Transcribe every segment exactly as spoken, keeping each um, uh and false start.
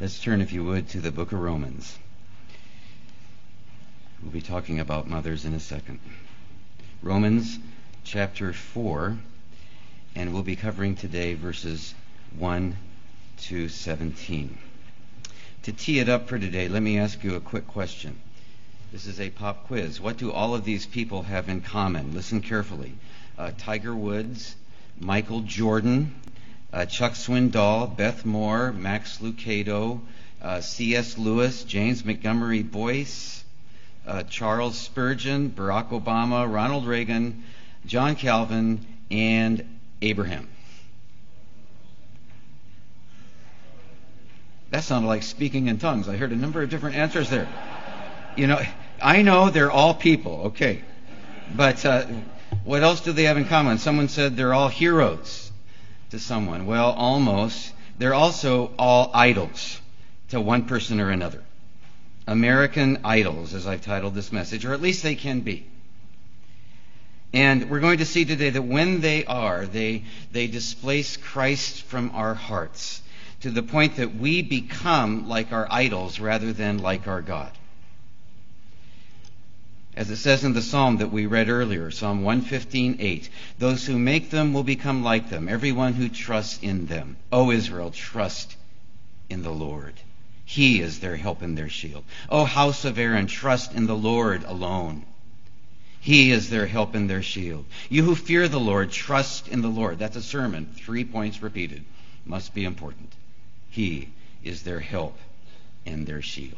Let's turn, if you would, to the book of Romans. We'll be talking about mothers in a second. Romans chapter four, and we'll be covering today verses one to seventeen. To tee it up for today, let me ask you a quick question. This is a pop quiz. What do all of these people have in common? Listen carefully. Uh, Tiger Woods, Michael Jordan, uh, Chuck Swindoll, Beth Moore, Max Lucado, uh, C S Lewis, James Montgomery Boyce, uh, Charles Spurgeon, Barack Obama, Ronald Reagan, John Calvin, and Abraham. That sounded like speaking in tongues. I heard a number of different answers there. You know, I know they're all people, okay. But uh, what else do they have in common? Someone said they're all heroes to someone. Well, almost. They're also all idols to one person or another. American idols, as I've titled this message, or at least they can be. And we're going to see today that when they are, they, they displace Christ from our hearts to the point that we become like our idols rather than like our God. As it says in the psalm that we read earlier, Psalm one fifteen, eight, those who make them will become like them, everyone who trusts in them. O Israel, trust in the Lord. He is their help and their shield. O house of Aaron, trust in the Lord alone. He is their help and their shield. You who fear the Lord, trust in the Lord. That's a sermon, three points repeated. Must be important. He is their help and their shield.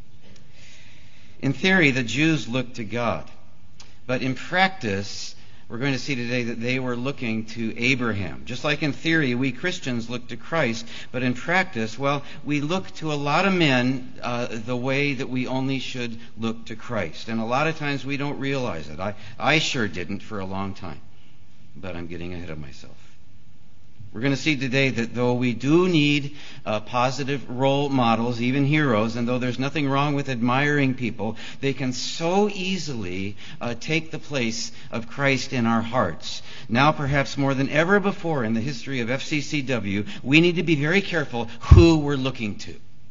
In theory, the Jews looked to God. But in practice, we're going to see today that they were looking to Abraham. Just like in theory, we Christians look to Christ. But in practice, well, we look to a lot of men uh, the way that we only should look to Christ. And a lot of times we don't realize it. I, I sure didn't for a long time. But I'm getting ahead of myself. We're going to see today that though we do need uh, positive role models, even heroes, and though there's nothing wrong with admiring people, they can so easily uh, take the place of Christ in our hearts. Now, perhaps more than ever before in the history of F C C W, we need to be very careful who we're looking to.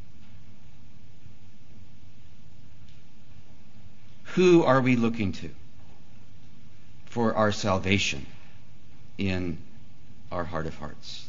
Who are we looking to for our salvation in our heart of hearts?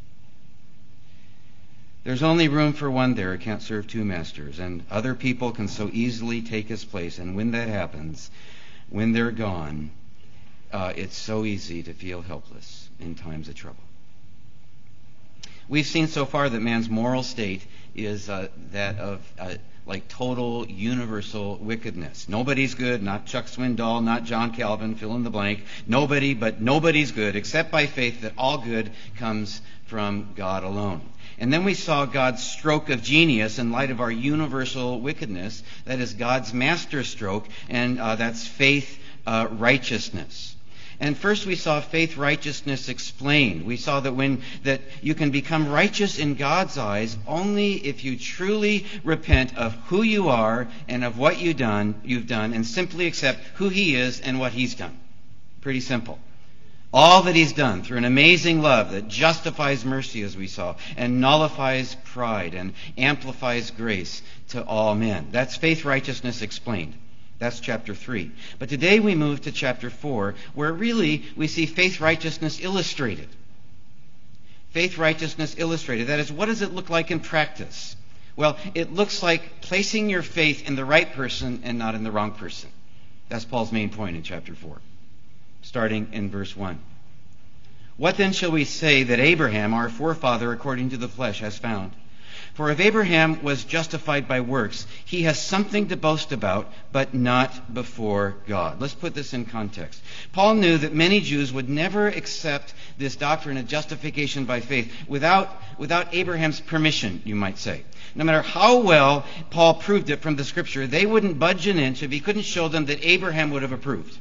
There's only room for one there. It can't serve two masters. And other people can so easily take his place. And when that happens, when they're gone, uh, it's so easy to feel helpless in times of trouble. We've seen so far that man's moral state is uh, that of uh, like total universal wickedness. Nobody's good, not Chuck Swindoll, not John Calvin, fill in the blank. Nobody, but nobody's good, except by faith that all good comes from God alone. And then we saw God's stroke of genius in light of our universal wickedness. That is God's master stroke, and uh, that's faith uh, righteousness. And first we saw faith righteousness explained. We saw that when that you can become righteous in God's eyes only if you truly repent of who you are and of what you done, you've done, and simply accept who He is and what He's done. Pretty simple. All that He's done through an amazing love that justifies mercy, as we saw, and nullifies pride and amplifies grace to all men. That's faith righteousness explained. That's chapter three. But today we move to chapter four, where really we see faith righteousness illustrated. Faith righteousness illustrated. That is, what does it look like in practice? Well, it looks like placing your faith in the right person and not in the wrong person. That's Paul's main point in chapter four, starting in verse one. What then shall we say that Abraham, our forefather according to the flesh, has found? For if Abraham was justified by works, he has something to boast about, but not before God. Let's put this in context. Paul knew that many Jews would never accept this doctrine of justification by faith without, without Abraham's permission, you might say. No matter how well Paul proved it from the Scripture, they wouldn't budge an inch if he couldn't show them that Abraham would have approved.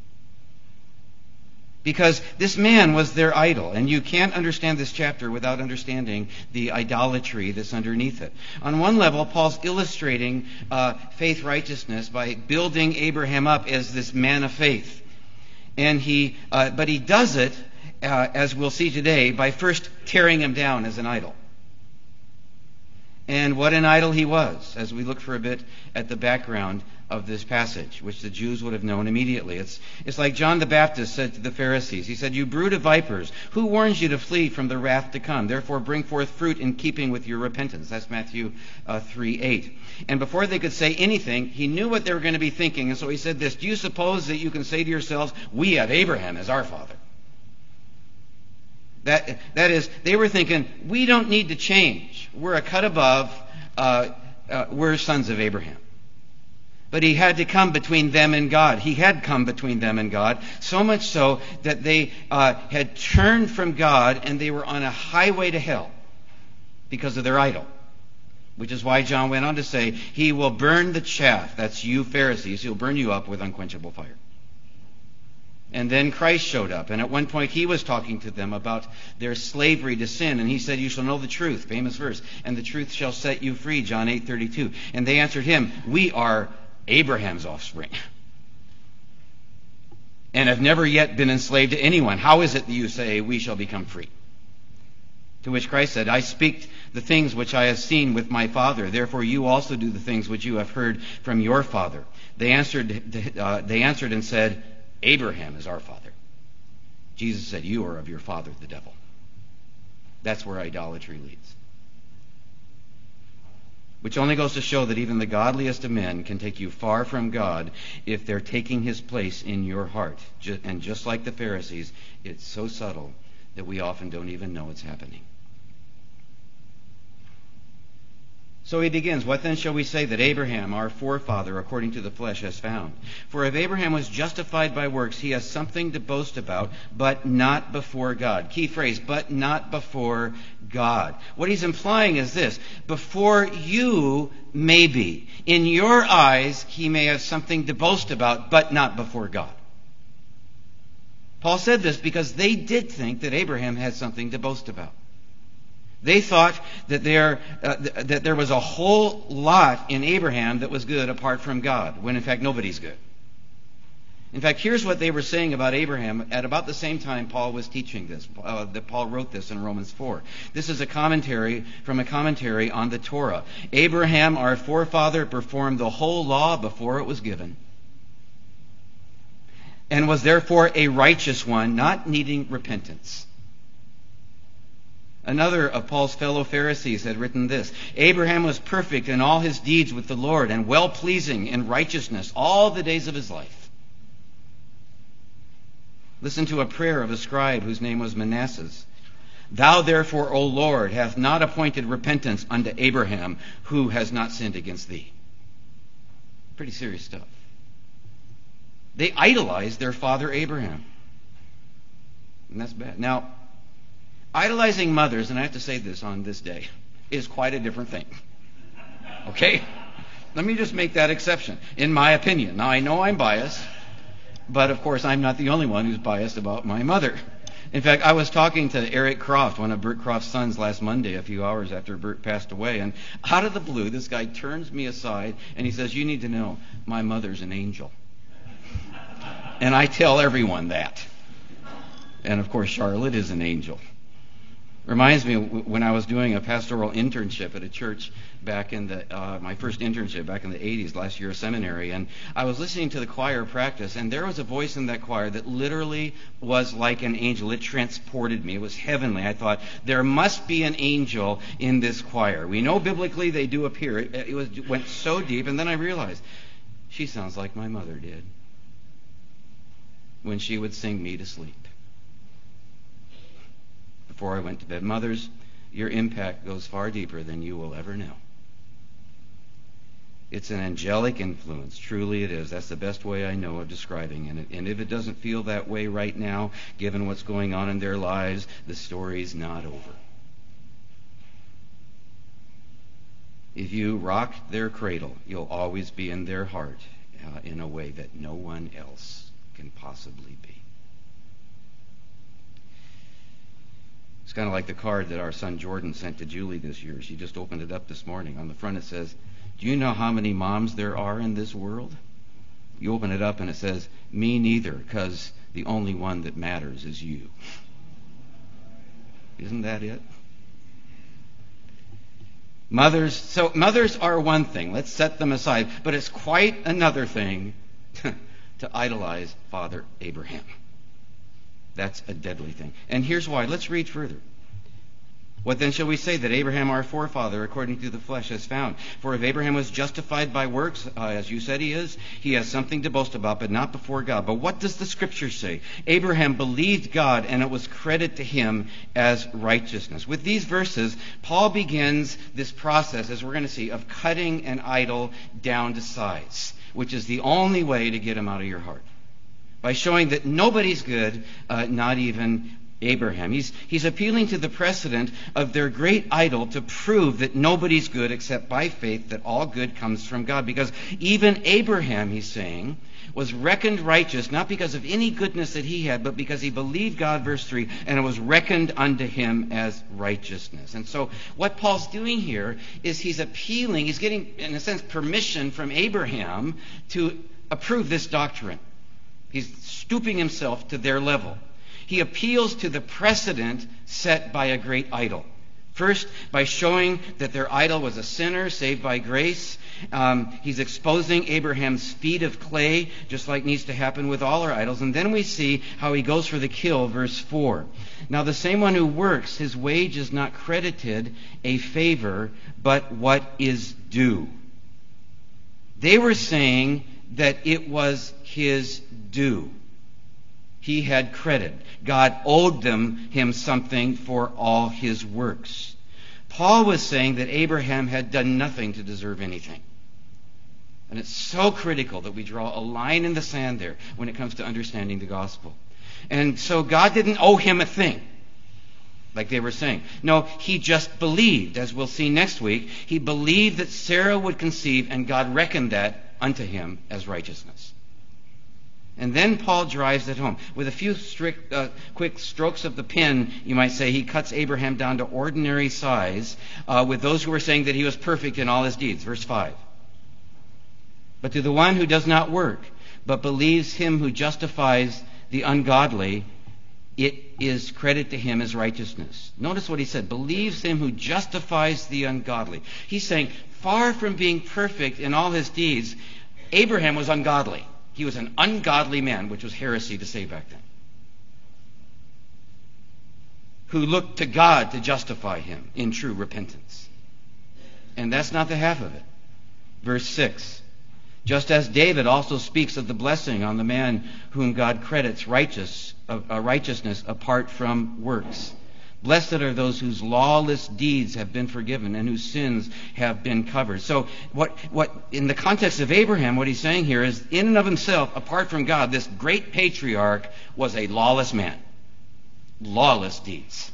Because this man was their idol. And you can't understand this chapter without understanding the idolatry that's underneath it. On one level, Paul's illustrating uh, faith righteousness by building Abraham up as this man of faith. And he, uh, but he does it, uh, as we'll see today, by first tearing him down as an idol. and what an idol he was, as we look for a bit at the background of this passage, which the Jews would have known immediately. It's, it's like John the Baptist said to the Pharisees. He said, "You brood of vipers, who warns you to flee from the wrath to come? Therefore bring forth fruit in keeping with your repentance." That's Matthew uh, three eight. And before they could say anything, he knew what they were going to be thinking, and so he said this, "Do you suppose that you can say to yourselves, 'We have Abraham as our father'?" That, that is, they were thinking, we don't need to change. We're a cut above. Uh, uh, we're sons of Abraham. But he had to come between them and God. He had come between them and God, so much so that they uh, had turned from God and they were on a highway to hell because of their idol. Which is why John went on to say, "He will burn the chaff," that's you Pharisees, "he'll burn you up with unquenchable fire." And then Christ showed up, and at one point he was talking to them about their slavery to sin, and he said, "You shall know the truth," famous verse, "and the truth shall set you free," John eight thirty-two. And they answered him, "We are Abraham's offspring, and have never yet been enslaved to anyone. How is it that you say we shall become free?" To which Christ said, "I speak the things which I have seen with my Father. Therefore you also do the things which you have heard from your father." They answered, uh, they answered and said, "Abraham is our father." Jesus said, "You are of your father, the devil." That's where idolatry leads. Which only goes to show that even the godliest of men can take you far from God if they're taking his place in your heart. And just like the Pharisees, it's so subtle that we often don't even know it's happening. So he begins, "What then shall we say that Abraham, our forefather, according to the flesh, has found? For if Abraham was justified by works, he has something to boast about, but not before God." Key phrase, "but not before God." What he's implying is this: before you, maybe. In your eyes, he may have something to boast about, but not before God. Paul said this because they did think that Abraham had something to boast about. They thought that there, uh, th- that there was a whole lot in Abraham that was good apart from God, when in fact nobody's good. In fact, here's what they were saying about Abraham at about the same time Paul was teaching this, uh, that Paul wrote this in Romans four. This is a commentary from a commentary on the Torah. "Abraham, our forefather, performed the whole law before it was given, and was therefore a righteous one, not needing repentance." Another of Paul's fellow Pharisees had written this: "Abraham was perfect in all his deeds with the Lord, and well-pleasing in righteousness all the days of his life." Listen to a prayer of a scribe whose name was Manasseh. "Thou therefore, O Lord, hast not appointed repentance unto Abraham, who has not sinned against thee." Pretty serious stuff. They idolized their father Abraham. And that's bad. Now, idolizing mothers, and I have to say this on this day, is quite a different thing. Okay? Let me just make that exception, in my opinion. Now, I know I'm biased, but of course I'm not the only one who's biased about my mother. In fact, I was talking to Eric Croft, one of Bert Croft's sons, last Monday, a few hours after Bert passed away, and out of the blue, this guy turns me aside and he says, "You need to know, my mother's an angel." And I tell everyone that. And of course, Charlotte is an angel. Reminds me of when I was doing a pastoral internship at a church back in the, uh, my first internship back in the eighties, last year of seminary, and I was listening to the choir practice, and there was a voice in that choir that literally was like an angel. It transported me. It was heavenly. I thought, there must be an angel in this choir. We know biblically they do appear. It, it was, it went so deep, and then I realized, she sounds like my mother did when she would sing me to sleep before I went to bed. Mothers, your impact goes far deeper than you will ever know. It's an angelic influence. Truly it is. That's the best way I know of describing it. And if it doesn't feel that way right now, given what's going on in their lives, the story's not over. If you rock their cradle, you'll always be in their heart uh, in a way that no one else can possibly be. It's kind of like the card that our son Jordan sent to Julie this year. She just opened it up this morning. On the front it says, "Do you know how many moms there are in this world?" You open it up and it says, "Me neither, because the only one that matters is you." Isn't that it? Mothers, so mothers are one thing. Let's set them aside. But it's quite another thing to idolize Father Abraham. That's a deadly thing. And here's why. Let's read further. What then shall we say that Abraham our forefather according to the flesh has found? For if Abraham was justified by works, uh, as you said he is, he has something to boast about, but not before God. But what does the Scripture say? Abraham believed God, and it was credited to him as righteousness. With these verses, Paul begins this process, as we're going to see, of cutting an idol down to size, which is the only way to get him out of your heart. By showing that nobody's good, uh, not even Abraham. He's, he's appealing to the precedent of their great idol to prove that nobody's good except by faith, that all good comes from God. Because even Abraham, he's saying, was reckoned righteous, not because of any goodness that he had, but because he believed God, verse three, and it was reckoned unto him as righteousness. And so what Paul's doing here is he's appealing, he's getting, in a sense, permission from Abraham to approve this doctrine. He's stooping himself to their level. He appeals to the precedent set by a great idol. First, by showing that their idol was a sinner saved by grace. Um, he's exposing Abraham's feet of clay, just like needs to happen with all our idols. And then we see how he goes for the kill, verse four. Now the same one who works, his wage is not credited a favor, but what is due. They were saying that it was his due. He had credit. God owed them him something for all his works. Paul was saying that Abraham had done nothing to deserve anything. And it's so critical that we draw a line in the sand there when it comes to understanding the gospel. And so God didn't owe him a thing, like they were saying. No, he just believed, as we'll see next week. He believed that Sarah would conceive, and God reckoned that unto him as righteousness. And then Paul drives it home. With a few strict, uh, quick strokes of the pen, you might say, he cuts Abraham down to ordinary size uh, with those who were saying that he was perfect in all his deeds. Verse five. But to the one who does not work, but believes him who justifies the ungodly, it is credit to him as righteousness. Notice what he said. Believes him who justifies the ungodly. He's saying, far from being perfect in all his deeds, Abraham was ungodly. He was an ungodly man, which was heresy to say back then, who looked to God to justify him in true repentance. And that's not the half of it. Verse six. Just as David also speaks of the blessing on the man whom God credits righteous, uh, righteousness apart from works. Blessed are those whose lawless deeds have been forgiven and whose sins have been covered. So what, what in the context of Abraham, what he's saying here is, in and of himself, apart from God, this great patriarch was a lawless man. Lawless deeds.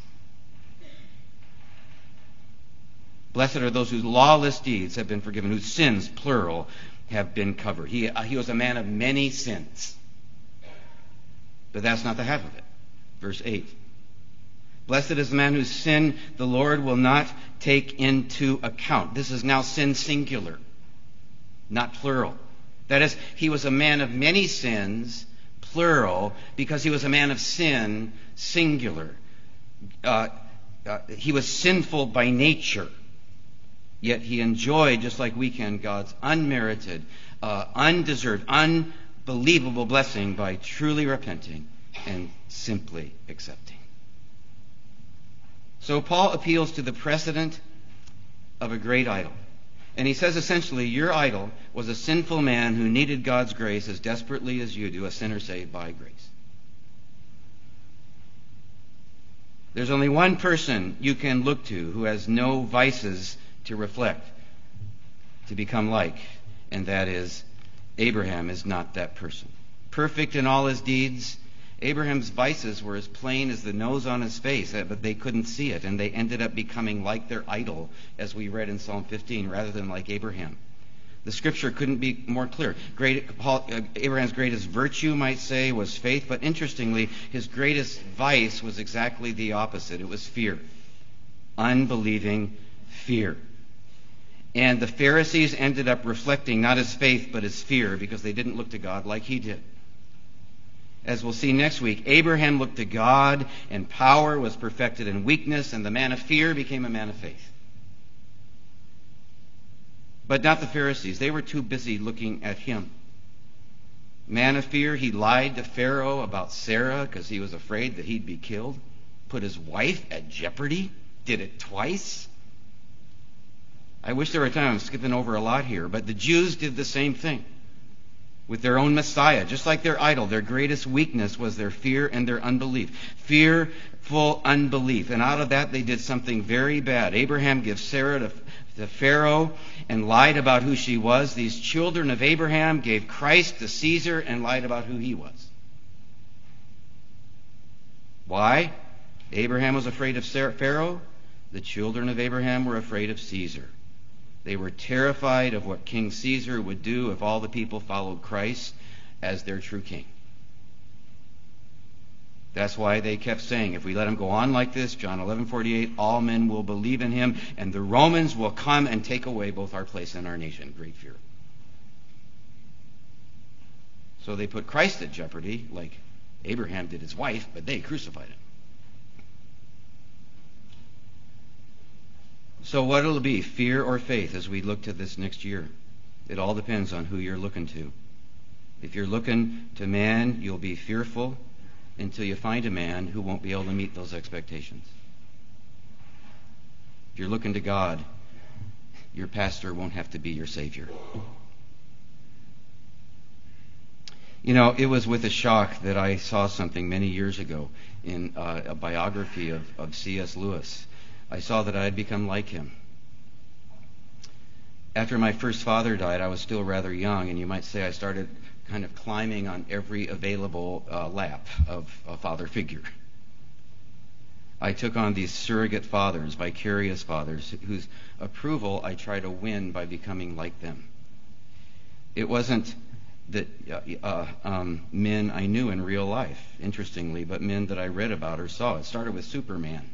Blessed are those whose lawless deeds have been forgiven, whose sins, plural, have been covered. He, uh, he was a man of many sins. But that's not the half of it. Verse eight. Blessed is the man whose sin the Lord will not take into account. This is now sin singular, not plural. That is, he was a man of many sins, plural, because he was a man of sin, singular. Uh, uh, he was sinful by nature, yet he enjoyed, just like we can, God's unmerited, uh, undeserved, unbelievable blessing by truly repenting and simply accepting. So Paul appeals to the precedent of a great idol. And he says essentially, your idol was a sinful man who needed God's grace as desperately as you do, a sinner saved by grace. There's only one person you can look to who has no vices to reflect, to become like, and that is Abraham is not that person. Perfect in all his deeds. Abraham's vices were as plain as the nose on his face, but they couldn't see it, and they ended up becoming like their idol, as we read in Psalm fifteen, rather than like Abraham. The Scripture couldn't be more clear. Great, Paul, uh, Abraham's greatest virtue, might say, was faith, but interestingly, his greatest vice was exactly the opposite. It was fear. Unbelieving fear. And the Pharisees ended up reflecting not his faith, but his fear, because they didn't look to God like he did. As we'll see next week, Abraham looked to God, and power was perfected in weakness, and the man of fear became a man of faith. But not the Pharisees. They were too busy looking at him. Man of fear, he lied to Pharaoh about Sarah because he was afraid that he'd be killed. Put his wife at jeopardy. Did it twice. I wish there were time. I'm skipping over a lot here. But the Jews did the same thing with their own Messiah. Just like their idol, their greatest weakness was their fear and their unbelief. Fearful unbelief. And out of that they did something very bad. Abraham gives Sarah to, to Pharaoh and lied about who she was. These children of Abraham gave Christ to Caesar and lied about who he was. Why? Abraham was afraid of Pharaoh. The children of Abraham were afraid of Caesar. They were terrified of what King Caesar would do if all the people followed Christ as their true king. That's why they kept saying, if we let him go on like this, John eleven forty-eight, all men will believe in him, and the Romans will come and take away both our place and our nation. Great fear. So they put Christ at jeopardy, like Abraham did his wife, but they crucified him. So what will it be, fear or faith, as we look to this next year? It all depends on who you're looking to. If you're looking to man, you'll be fearful until you find a man who won't be able to meet those expectations. If you're looking to God, your pastor won't have to be your Savior. You know, it was with a shock that I saw something many years ago in uh, a biography of, of C S Lewis. I saw that I had become like him. After my first father died, I was still rather young, and you might say I started kind of climbing on every available uh, lap of a father figure. I took on these surrogate fathers, vicarious fathers, whose approval I try to win by becoming like them. It wasn't that uh, uh, um, men I knew in real life, interestingly, but men that I read about or saw. It started with Superman.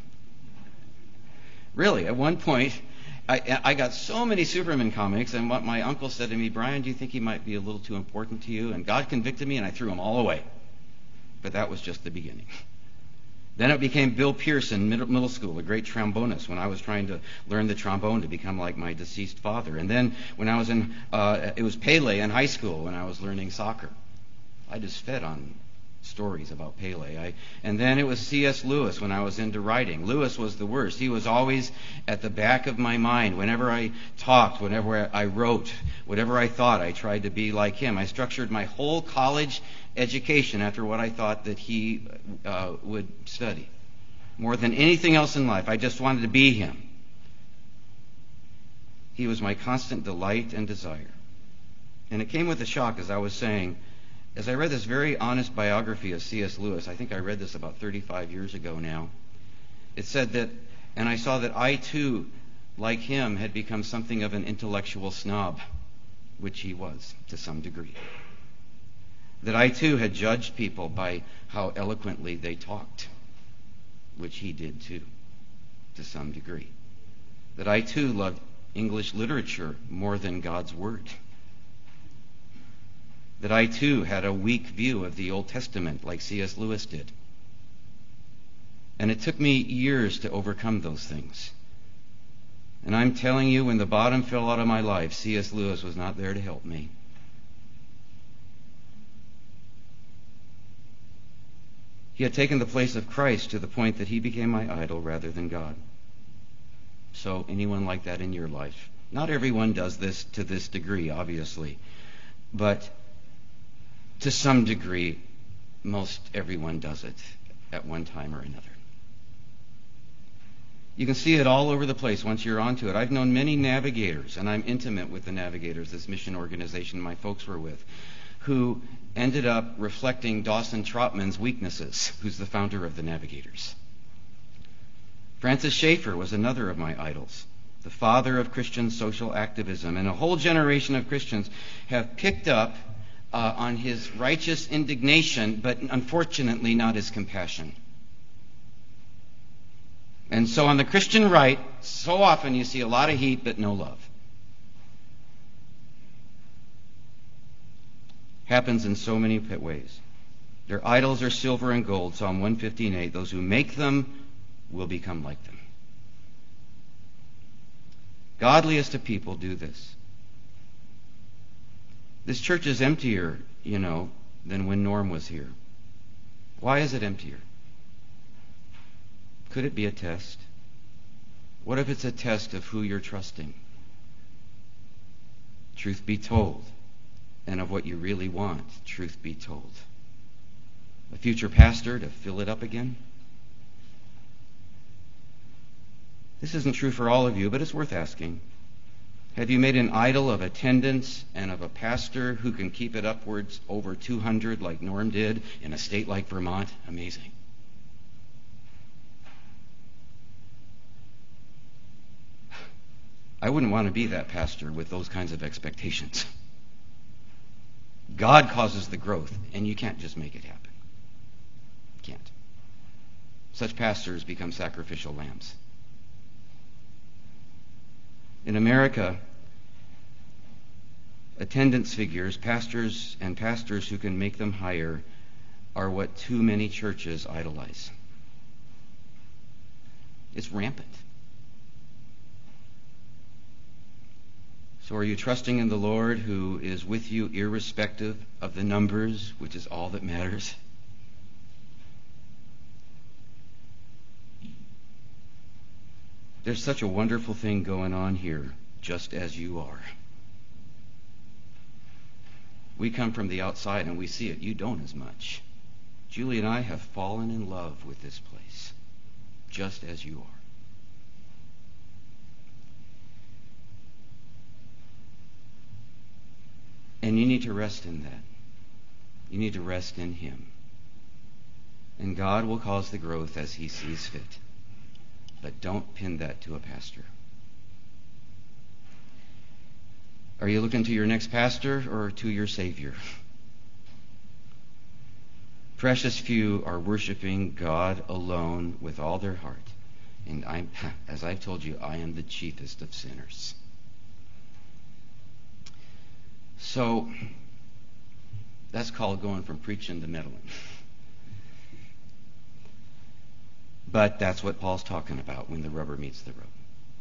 Really, at one point, I, I got so many Superman comics, and what my uncle said to me, Brian, do you think he might be a little too important to you? And God convicted me, and I threw them all away. But that was just the beginning. Then it became Bill Pierce in middle, middle school, a great trombonist, when I was trying to learn the trombone to become like my deceased father. And then when I was in, uh, it was Pele in high school when I was learning soccer. I just fed on stories about Pele. I, and then it was C S Lewis when I was into writing. Lewis was the worst. He was always at the back of my mind. Whenever I talked, whenever I wrote, whatever I thought, I tried to be like him. I structured my whole college education after what I thought that he uh, would study. More than anything else in life, I just wanted to be him. He was my constant delight and desire. And it came with a shock, as I was saying, as I read this very honest biography of C S Lewis. I think I read this about thirty-five years ago now. It said that, and I saw that I too, like him, had become something of an intellectual snob, which he was to some degree. That I too had judged people by how eloquently they talked, which he did too, to some degree. That I too loved English literature more than God's Word. That I too had a weak view of the Old Testament like C S Lewis did. And it took me years to overcome those things. And I'm telling you, when the bottom fell out of my life, C S Lewis was not there to help me. He had taken the place of Christ to the point that he became my idol rather than God. So anyone like that in your life? Not everyone does this to this degree, obviously. But to some degree, most everyone does it at one time or another. You can see it all over the place once you're onto it. I've known many navigators, and I'm intimate with the navigators, this mission organization my folks were with, who ended up reflecting Dawson Trotman's weaknesses, who's the founder of the Navigators. Francis Schaeffer was another of my idols, the father of Christian social activism, and a whole generation of Christians have picked up uh, on his righteous indignation, but unfortunately not his compassion. And so on the Christian right, so often you see a lot of heat but no love. Happens in so many ways. Their idols are silver and gold, Psalm one fifteen eight. Those who make them will become like them. Godliest of people do this. This church is emptier, you know, than when Norm was here. Why is it emptier? Could it be a test? What if it's a test of who you're trusting? Truth be told, and of what you really want, truth be told. A future pastor to fill it up again? This isn't true for all of you, but it's worth asking. Have you made an idol of attendance and of a pastor who can keep it upwards over two hundred like Norm did in a state like Vermont? Amazing. I wouldn't want to be that pastor with those kinds of expectations. God causes the growth, and you can't just make it happen. You can't. Such pastors become sacrificial lambs. In America, attendance figures, pastors and pastors who can make them higher, are what too many churches idolize. It's rampant. So are you trusting in the Lord who is with you irrespective of the numbers, which is all that matters? There's such a wonderful thing going on here, just as you are. We come from the outside and we see it. You don't as much. Julie and I have fallen in love with this place, just as you are. And you need to rest in that. You need to rest in Him. And God will cause the growth as He sees fit. But don't pin that to a pastor. Are you looking to your next pastor or to your Savior? Precious few are worshiping God alone with all their heart. And I'm, as I've told you, I am the chiefest of sinners. So, that's called going from preaching to meddling. But that's what Paul's talking about when the rubber meets the road.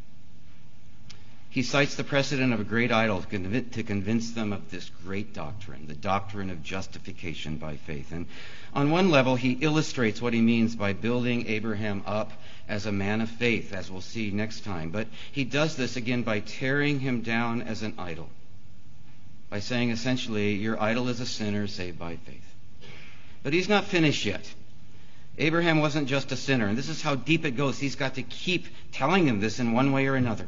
He cites the precedent of a great idol to convince, to convince them of this great doctrine, the doctrine of justification by faith. And on one level, he illustrates what he means by building Abraham up as a man of faith, as we'll see next time. But he does this again by tearing him down as an idol, by saying essentially, your idol is a sinner saved by faith. But he's not finished yet. Abraham wasn't just a sinner, and this is how deep it goes. He's got to keep telling him this in one way or another.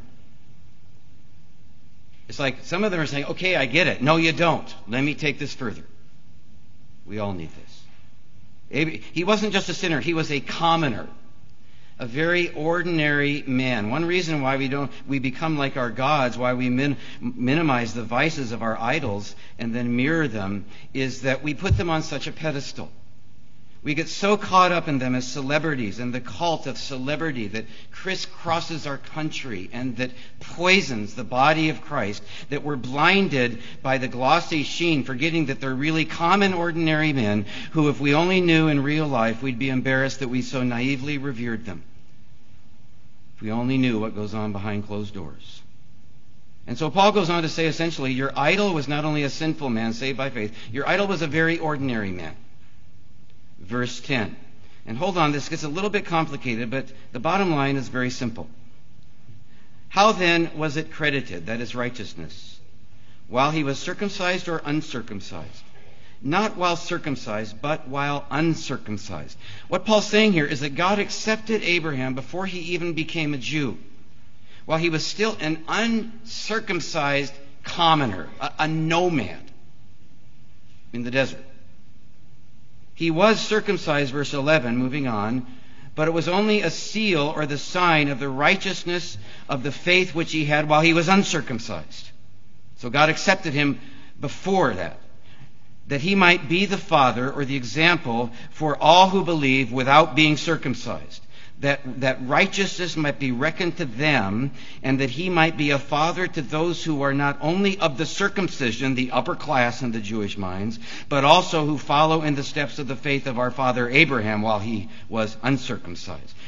It's like some of them are saying, okay, I get it. No, you don't. Let me take this further. We all need this. He wasn't just a sinner. He was a commoner, a very ordinary man. One reason why we don't we become like our gods, why we min, minimize the vices of our idols and then mirror them, is that we put them on such a pedestal. We get so caught up in them as celebrities and the cult of celebrity that crisscrosses our country and that poisons the body of Christ, that we're blinded by the glossy sheen, forgetting that they're really common, ordinary men who, if we only knew in real life, we'd be embarrassed that we so naively revered them. If we only knew what goes on behind closed doors. And so Paul goes on to say, essentially, your idol was not only a sinful man saved by faith, your idol was a very ordinary man. Verse ten. And hold on, this gets a little bit complicated, but the bottom line is very simple. How then was it credited, that is righteousness, while he was circumcised or uncircumcised? Not while circumcised, but while uncircumcised. What Paul's saying here is that God accepted Abraham before he even became a Jew, while he was still an uncircumcised commoner, a, a nomad in the desert. He was circumcised, verse eleven, moving on, but it was only a seal or the sign of the righteousness of the faith which he had while he was uncircumcised. So God accepted him before that, that he might be the father or the example for all who believe without being circumcised. That, that righteousness might be reckoned to them, and that he might be a father to those who are not only of the circumcision, the upper class in the Jewish minds, but also who follow in the steps of the faith of our father Abraham while he was uncircumcised.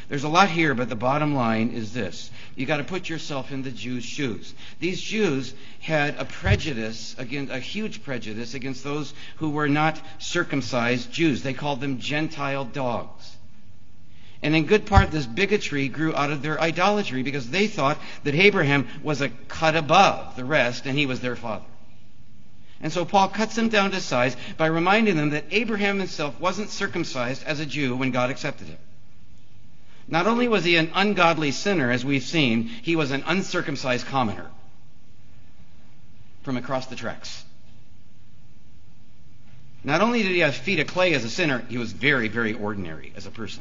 There's a lot here, but the bottom line is this. You got to put yourself in the Jews' shoes. These Jews had a prejudice, against, a huge prejudice against those who were not circumcised Jews. They called them Gentile dogs. And in good part, this bigotry grew out of their idolatry because they thought that Abraham was a cut above the rest and he was their father. And so Paul cuts them down to size by reminding them that Abraham himself wasn't circumcised as a Jew when God accepted him. Not only was he an ungodly sinner, as we've seen, he was an uncircumcised commoner from across the tracks. Not only did he have feet of clay as a sinner, he was very, very ordinary as a person.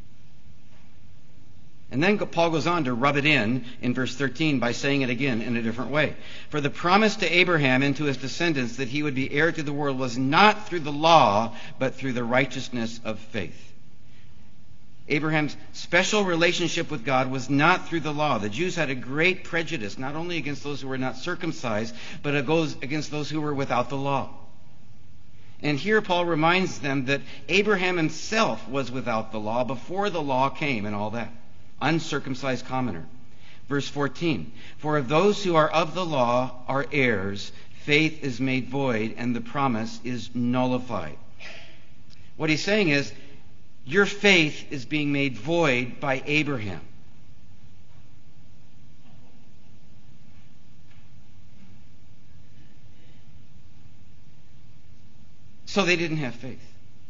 And then Paul goes on to rub it in in verse thirteen by saying it again in a different way. For the promise to Abraham and to his descendants that he would be heir to the world was not through the law, but through the righteousness of faith. Abraham's special relationship with God was not through the law. The Jews had a great prejudice, not only against those who were not circumcised, but against those who were without the law. And here Paul reminds them that Abraham himself was without the law before the law came and all that. Uncircumcised commoner. Verse fourteen, for if those who are of the law are heirs, faith is made void and the promise is nullified. What he's saying is, your faith is being made void by Abraham. So they didn't have faith.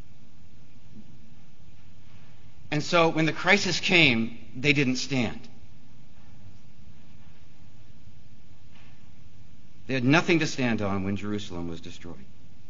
And so when the crisis came, they didn't stand. They had nothing to stand on when Jerusalem was destroyed.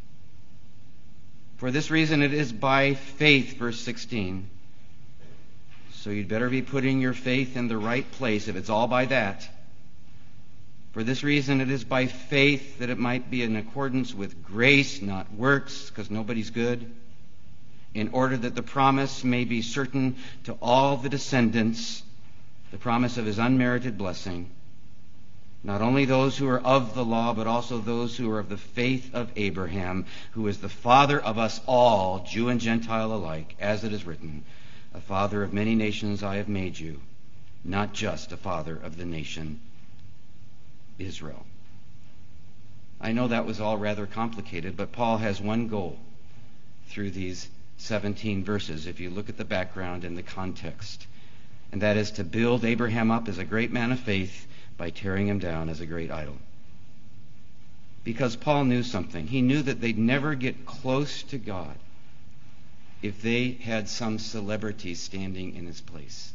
For this reason it is by faith, verse sixteen. So you'd better be putting your faith in the right place if it's all by that. For this reason it is by faith that it might be in accordance with grace, not works, because nobody's good, in order that the promise may be certain to all the descendants, the promise of his unmerited blessing, not only those who are of the law, but also those who are of the faith of Abraham, who is the father of us all, Jew and Gentile alike, as it is written, a father of many nations I have made you, not just a father of the nation Israel. I know that was all rather complicated, but Paul has one goal through these seventeen verses, if you look at the background and the context, and that is to build Abraham up as a great man of faith by tearing him down as a great idol. Because Paul knew something. He knew that they'd never get close to God if they had some celebrity standing in his place.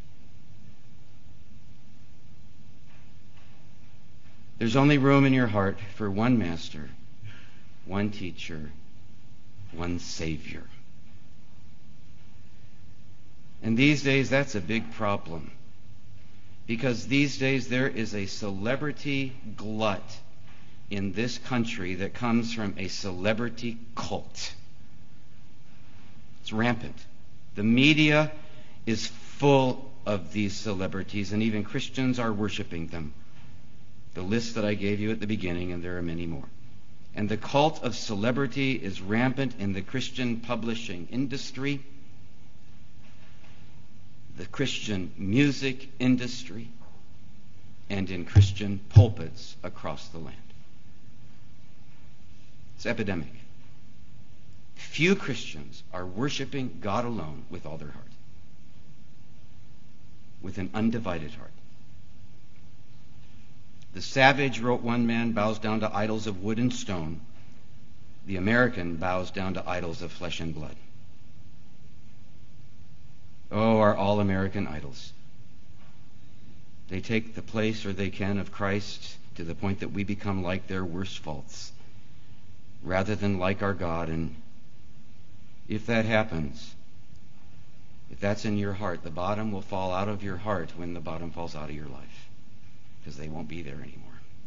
There's only room in your heart for one master, one teacher, one Savior. And these days, that's a big problem. Because these days, there is a celebrity glut in this country that comes from a celebrity cult. It's rampant. The media is full of these celebrities, and even Christians are worshiping them. The list that I gave you at the beginning, and there are many more. And the cult of celebrity is rampant in the Christian publishing industry, the Christian music industry, and in Christian pulpits across the land. It's epidemic. Few Christians are worshiping God alone with all their heart, with an undivided heart. The savage, wrote one man, bows down to idols of wood and stone. The American bows down to idols of flesh and blood. Oh, our all-American idols. They take the place, or they can, of Christ to the point that we become like their worst faults rather than like our God. And if that happens, if that's in your heart, the bottom will fall out of your heart when the bottom falls out of your life, because they won't be there anymore.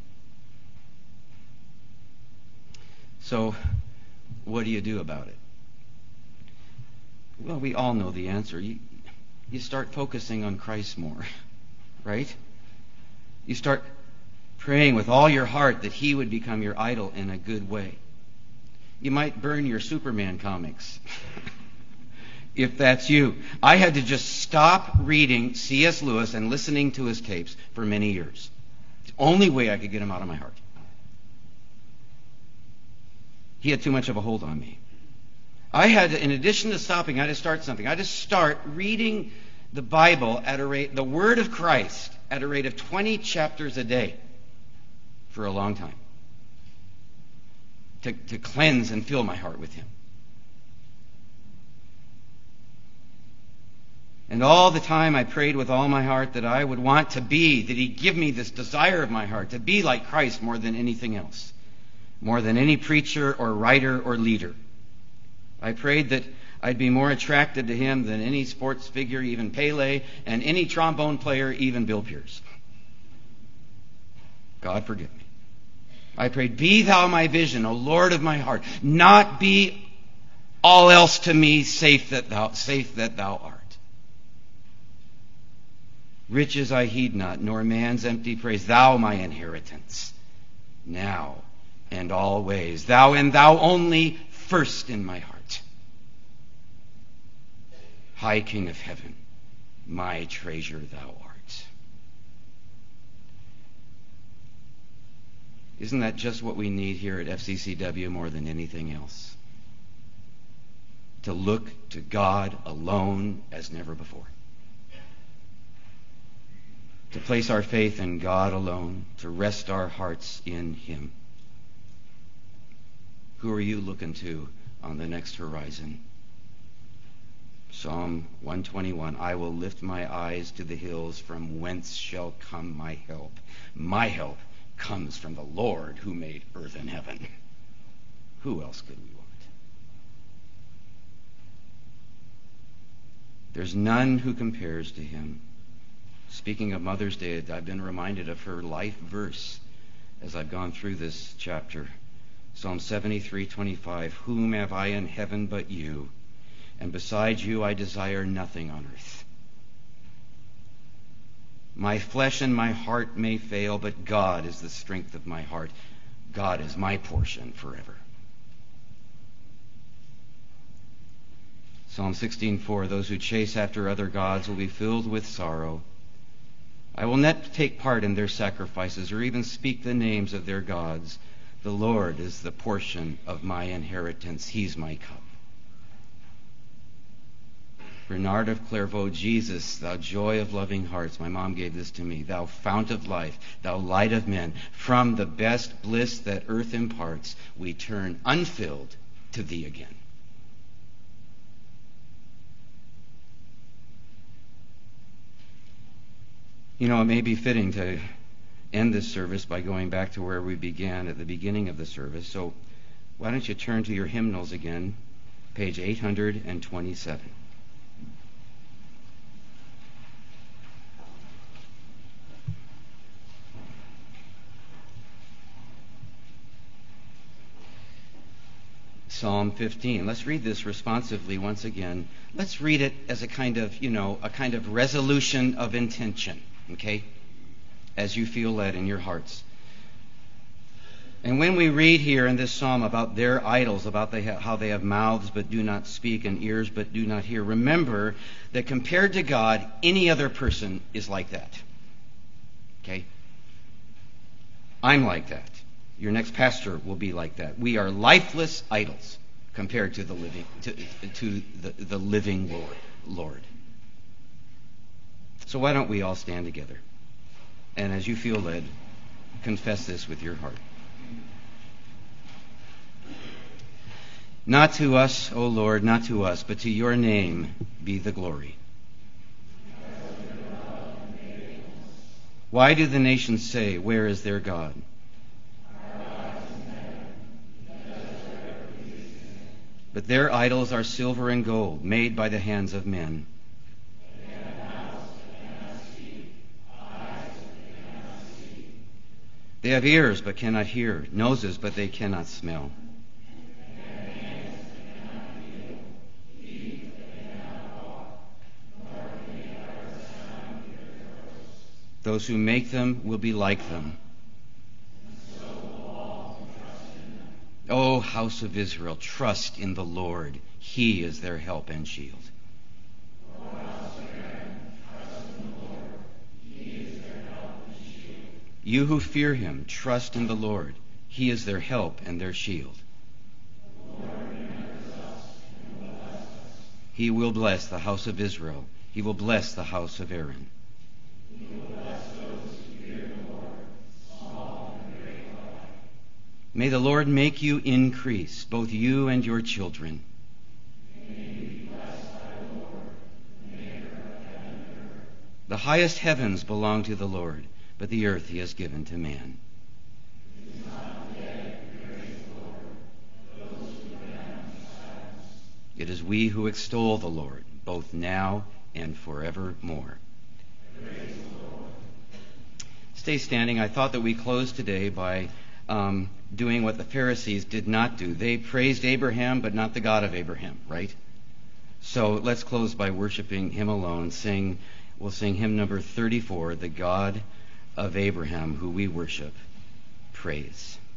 So, what do you do about it? Well, we all know the answer. You, you start focusing on Christ more, right? You start praying with all your heart that he would become your idol in a good way. You might burn your Superman comics if that's you. I had to just stop reading C S Lewis and listening to his tapes for many years. It's the only way I could get him out of my heart. He had too much of a hold on me. I had to, in addition to stopping, I had to start something. I had to start reading the Bible at a rate, the Word of Christ, at a rate of twenty chapters a day for a long time. To, to cleanse and fill my heart with Him. And all the time I prayed with all my heart that I would want to be, that He'd give me this desire of my heart, to be like Christ more than anything else. More than any preacher or writer or leader. I prayed that I'd be more attracted to Him than any sports figure, even Pele, and any trombone player, even Bill Pierce. God forgive me. I prayed, be Thou my vision, O Lord of my heart, not be all else to me, safe that Thou, safe that Thou art. Riches I heed not, nor man's empty praise. Thou my inheritance, now and always. Thou and Thou only, first in my heart. High King of heaven, my treasure Thou art. Isn't that just what we need here at F C C W more than anything else? To look to God alone as never before. To place our faith in God alone, to rest our hearts in Him. Who are you looking to on the next horizon? Psalm one twenty-one, I will lift my eyes to the hills, from whence shall come my help. My help comes from the Lord who made earth and heaven. Who else could we want? There's none who compares to Him. Speaking of Mother's Day, I've been reminded of her life verse as I've gone through this chapter. Psalm seventy-three twenty-five, whom have I in heaven but you? And besides you I desire nothing on earth. My flesh and my heart may fail, but God is the strength of my heart. God is my portion forever. Psalm sixteen four, those who chase after other gods will be filled with sorrow. I will not take part in their sacrifices or even speak the names of their gods. The Lord is the portion of my inheritance. He's my cup. Bernard of Clairvaux, Jesus, thou joy of loving hearts. My mom gave this to me. Thou fount of life, thou light of men. From the best bliss that earth imparts, we turn unfilled to thee again. You know, it may be fitting to end this service by going back to where we began at the beginning of the service. So why don't you turn to your hymnals again, page eight hundred twenty-seven. Psalm fifteen. Let's read this responsively once again. Let's read it as a kind of, you know, a kind of resolution of intention, okay? As you feel led in your hearts. And when we read here in this psalm about their idols, about they ha- how they have mouths but do not speak and ears but do not hear, remember that compared to God, any other person is like that. Okay? I'm like that. Your next pastor will be like that. We are lifeless idols compared to the living to, to the, the living Lord, Lord. So why don't we all stand together? And as you feel led, confess this with your heart. Not to us, O Lord, not to us, but to your name be the glory. Why do the nations say, where is their God? But their idols are silver and gold, made by the hands of men. They have ears but cannot hear, noses but they cannot smell. Those who make them will be like them. O house of Israel, trust in the Lord. He is their help and shield. You who fear him, trust in the Lord. He is their help and their shield. He will bless the house of Israel. He will bless the house of Aaron. He will bless those who fear the Lord, small and great alike. May the Lord make you increase, both you and your children. May you be blessed by the Lord, maker of heaven and earth. The highest heavens belong to the Lord, but the earth he has given to man. It is not dead who praise the Lord, those who ran in silence. It is we who extol the Lord, both now and forevermore. Praise the Lord. Stay standing. I thought that we closed today by um, doing what the Pharisees did not do. They praised Abraham, but not the God of Abraham, right? So let's close by worshiping him alone. Sing, we'll sing hymn number thirty-four, The God of Abraham, who we worship. Praise.